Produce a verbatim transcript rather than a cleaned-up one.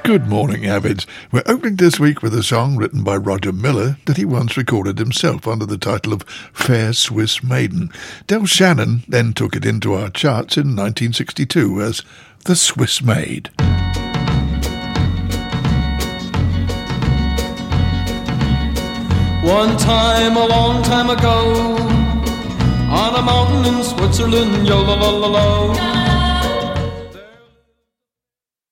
Good morning, Avids. We're opening this week with a song written by Roger Miller that he once recorded himself under the title of Fair Swiss Maiden. Del Shannon then took it into our charts in nineteen sixty-two as The Swiss Maid. One time, a long time ago, on a mountain in Switzerland, yo-la-la-la-la,